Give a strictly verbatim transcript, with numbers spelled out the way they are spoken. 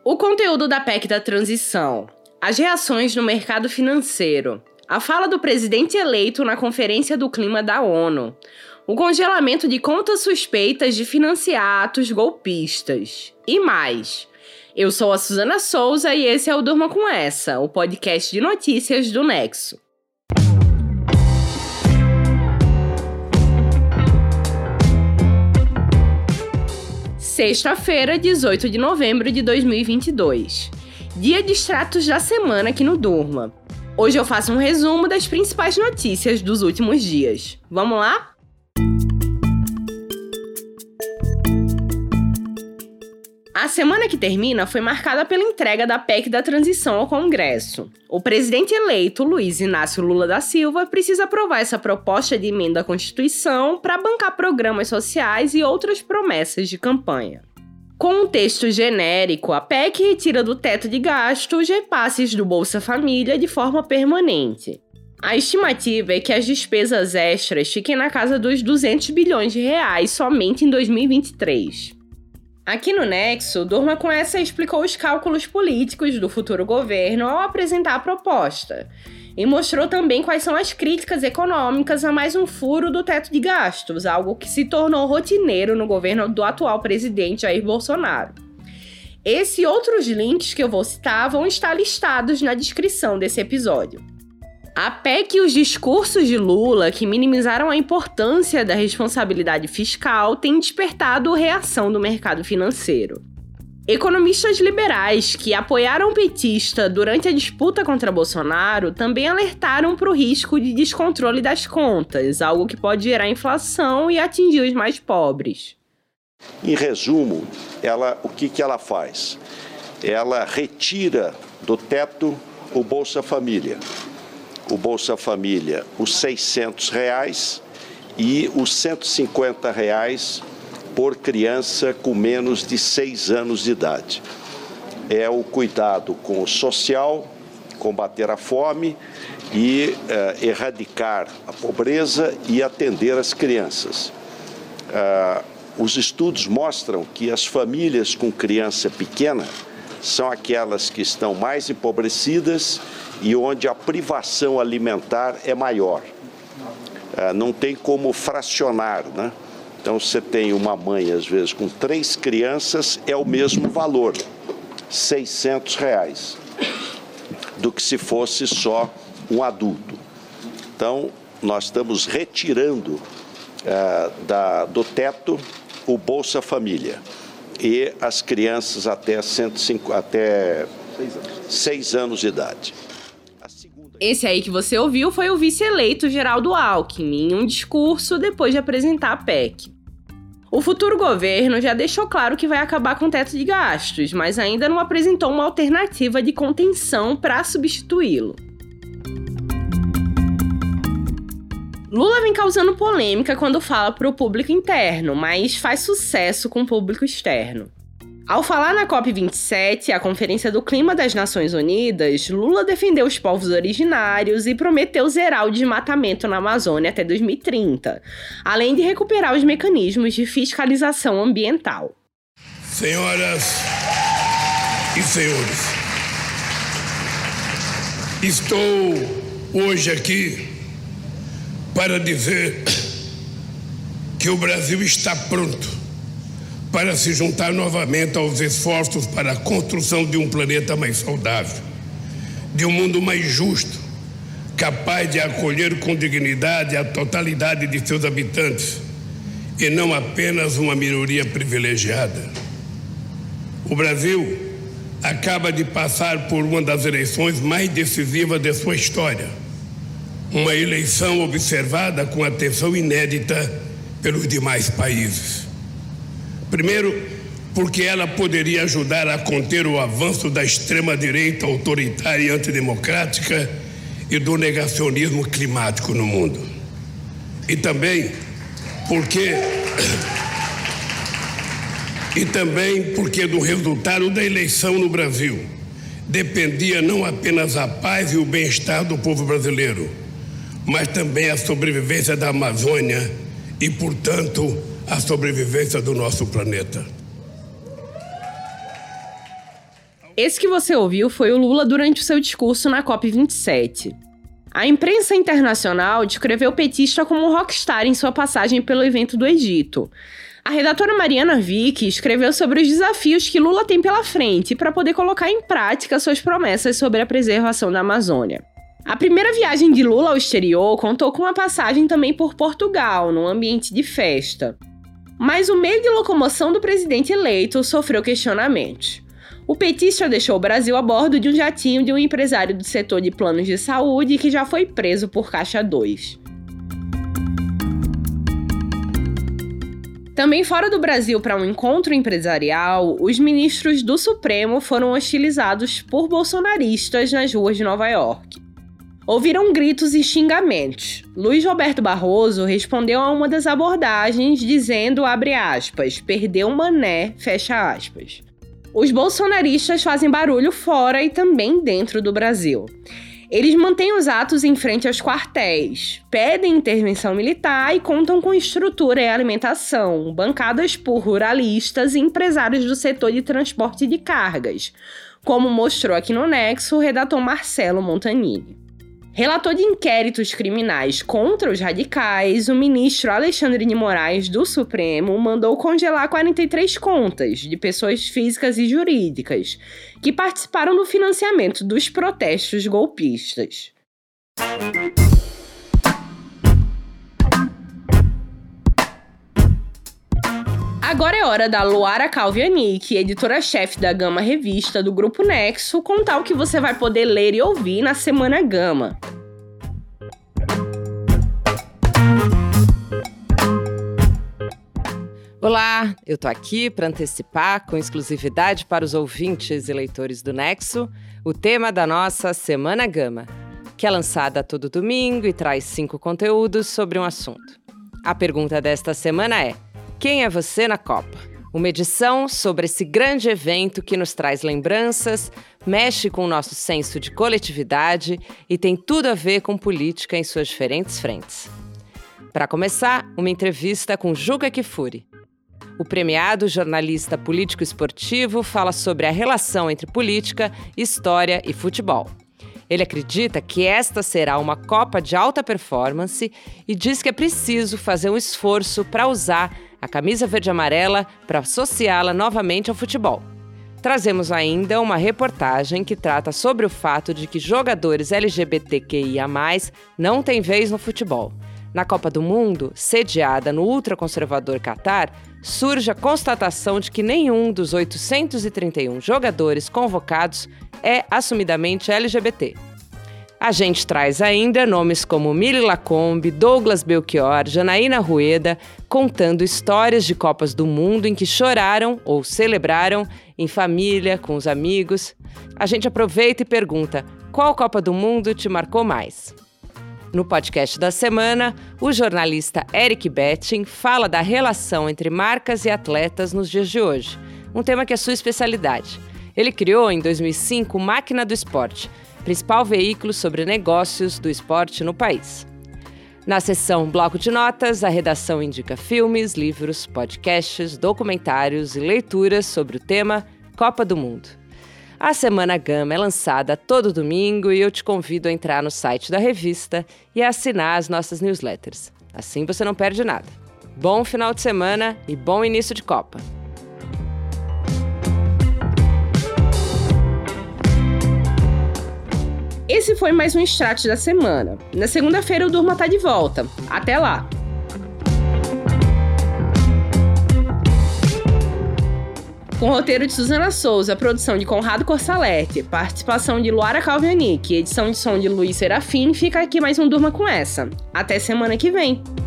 O conteúdo da P E C da transição, as reações no mercado financeiro, a fala do presidente eleito na Conferência do Clima da ONU, o congelamento de contas suspeitas de financiar atos golpistas e mais. Eu sou a Suzana Souza e esse é o Durma Com Essa, o podcast de notícias do Nexo. Sexta-feira, dezoito de novembro de dois mil e vinte e dois. Dia de extratos da semana aqui no Durma. Hoje eu faço um resumo das principais notícias dos últimos dias. Vamos lá? A semana que termina foi marcada pela entrega da P E C da transição ao Congresso. O presidente eleito, Luiz Inácio Lula da Silva, precisa aprovar essa proposta de emenda à Constituição para bancar programas sociais e outras promessas de campanha. Com um texto genérico, a P E C retira do teto de gasto os repasses do Bolsa Família de forma permanente. A estimativa é que as despesas extras fiquem na casa dos duzentos bilhões de reais somente em dois mil e vinte e três. Aqui no Nexo, Durma Com Essa explicou os cálculos políticos do futuro governo ao apresentar a proposta e mostrou também quais são as críticas econômicas a mais um furo do teto de gastos, algo que se tornou rotineiro no governo do atual presidente Jair Bolsonaro. Esse e outros links que eu vou citar vão estar listados na descrição desse episódio. A P E C e os discursos de Lula, que minimizaram a importância da responsabilidade fiscal, têm despertado reação do mercado financeiro. Economistas liberais que apoiaram o petista durante a disputa contra Bolsonaro também alertaram para o risco de descontrole das contas, algo que pode gerar inflação e atingir os mais pobres. Em resumo, ela, o que, que ela faz? Ela retira do teto o Bolsa Família. O Bolsa Família, os seiscentos reais e os cento e cinquenta reais por criança com menos de seis anos de idade. É o cuidado com o social, combater a fome e uh, erradicar a pobreza e atender as crianças. Uh, os estudos mostram que as famílias com criança pequena são aquelas que estão mais empobrecidas e onde a privação alimentar é maior. Uh, não tem como fracionar, né? Então, você tem uma mãe, às vezes, com três crianças, é o mesmo valor, seiscentos reais, do que se fosse só um adulto. Então, nós estamos retirando uh, da, do teto o Bolsa Família e as crianças até, cento e cinco, até seis anos de idade. Esse aí que você ouviu foi o vice-eleito Geraldo Alckmin, em um discurso depois de apresentar a P E C. O futuro governo já deixou claro que vai acabar com o teto de gastos, mas ainda não apresentou uma alternativa de contenção para substituí-lo. Lula vem causando polêmica quando fala para o público interno, mas faz sucesso com o público externo. Ao falar na COP vinte e sete, a Conferência do Clima das Nações Unidas, Lula defendeu os povos originários e prometeu zerar o desmatamento na Amazônia até dois mil e trinta, além de recuperar os mecanismos de fiscalização ambiental. Senhoras e senhores, estou hoje aqui para dizer que o Brasil está pronto para se juntar novamente aos esforços para a construção de um planeta mais saudável, de um mundo mais justo, capaz de acolher com dignidade a totalidade de seus habitantes e não apenas uma minoria privilegiada. O Brasil acaba de passar por uma das eleições mais decisivas de sua história, uma eleição observada com atenção inédita pelos demais países. Primeiro, porque ela poderia ajudar a conter o avanço da extrema-direita autoritária e antidemocrática e do negacionismo climático no mundo. E também porque e também porque do resultado da eleição no Brasil dependia não apenas a paz e o bem-estar do povo brasileiro, mas também a sobrevivência da Amazônia e, portanto, a sobrevivência do nosso planeta. Esse que você ouviu foi o Lula durante o seu discurso na COP vinte e sete. A imprensa internacional descreveu o petista como um rockstar em sua passagem pelo evento do Egito. A redatora Mariana Vick escreveu sobre os desafios que Lula tem pela frente para poder colocar em prática suas promessas sobre a preservação da Amazônia. A primeira viagem de Lula ao exterior contou com uma passagem também por Portugal, num ambiente de festa. Mas o meio de locomoção do presidente eleito sofreu questionamentos. O petista deixou o Brasil a bordo de um jatinho de um empresário do setor de planos de saúde que já foi preso por Caixa dois. Também fora do Brasil para um encontro empresarial, os ministros do Supremo foram hostilizados por bolsonaristas nas ruas de Nova York. Ouviram gritos e xingamentos. Luiz Roberto Barroso respondeu a uma das abordagens dizendo, abre aspas, perdeu um mané, fecha aspas. Os bolsonaristas fazem barulho fora e também dentro do Brasil. Eles mantêm os atos em frente aos quartéis, pedem intervenção militar e contam com estrutura e alimentação, bancadas por ruralistas e empresários do setor de transporte de cargas, como mostrou aqui no Nexo o redator Marcelo Montanini. Relator de inquéritos criminais contra os radicais, o ministro Alexandre de Moraes do Supremo mandou congelar quarenta e três contas de pessoas físicas e jurídicas que participaram do financiamento dos protestos golpistas. Agora é hora da Luara Calvianic, editora-chefe da Gama Revista do Grupo Nexo, contar o que você vai poder ler e ouvir na Semana Gama. Olá, eu tô aqui para antecipar com exclusividade para os ouvintes e leitores do Nexo o tema da nossa Semana Gama, que é lançada todo domingo e traz cinco conteúdos sobre um assunto. A pergunta desta semana é: quem é você na Copa? Uma edição sobre esse grande evento que nos traz lembranças, mexe com o nosso senso de coletividade e tem tudo a ver com política em suas diferentes frentes. Para começar, uma entrevista com Juca Kfouri. O premiado jornalista político-esportivo fala sobre a relação entre política, história e futebol. Ele acredita que esta será uma Copa de alta performance e diz que é preciso fazer um esforço para usar a camisa verde-amarela para associá-la novamente ao futebol. Trazemos ainda uma reportagem que trata sobre o fato de que jogadores L G B T Q I A mais, não têm vez no futebol. Na Copa do Mundo, sediada no ultraconservador Catar, surge a constatação de que nenhum dos oitocentos e trinta e um jogadores convocados é assumidamente L G B T. A gente traz ainda nomes como Mili Lacombe, Douglas Belchior, Janaína Rueda, contando histórias de Copas do Mundo em que choraram ou celebraram em família, com os amigos. A gente aproveita e pergunta: qual Copa do Mundo te marcou mais? No podcast da semana, o jornalista Eric Betting fala da relação entre marcas e atletas nos dias de hoje, um tema que é sua especialidade. Ele criou, em dois mil e cinco, o Máquina do Esporte, principal veículo sobre negócios do esporte no país. Na seção Bloco de Notas, a redação indica filmes, livros, podcasts, documentários e leituras sobre o tema Copa do Mundo. A Semana Gama é lançada todo domingo e eu te convido a entrar no site da revista e a assinar as nossas newsletters. Assim você não perde nada. Bom final de semana e bom início de Copa! Esse foi mais um Extrato da semana. Na segunda-feira o Durma tá de volta. Até lá! Com roteiro de Suzana Souza, produção de Conrado Corsalete, participação de Luara Calvianic e edição de som de Luiz Serafim, fica aqui mais um Durma com essa. Até semana que vem!